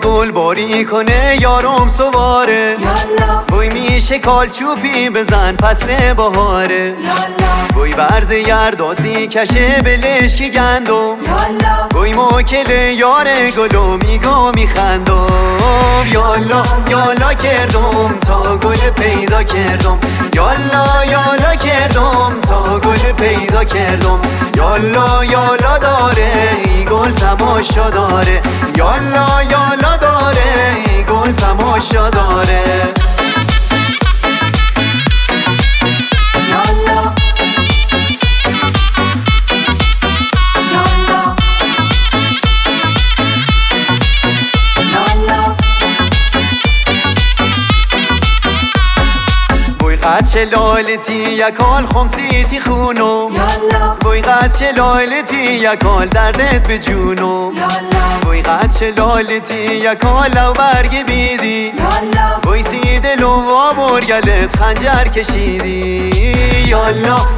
گل باری کنه یارم سواره، بوی میشه کالچوبی بزن فصل بهاره، بوی برز یردازی کشه بلش کی گندم، بوی موکل یار گلو میگو میخندم. یالا یالا کردم تا گل پیدا کردم، یالا یالا کردم تا گل پیدا کردم. یالا یالا داره ای گل تماشا داره، یالا یالا داره ای گل تماشا داره. قد لالتی یکال خمسیتی خونو، بوی قد لالتی یکال دردت به جونو، بوی قد لالتی یکال لو برگ بیدی، بوی سید لو و برگلت خنجر کشیدی. یالا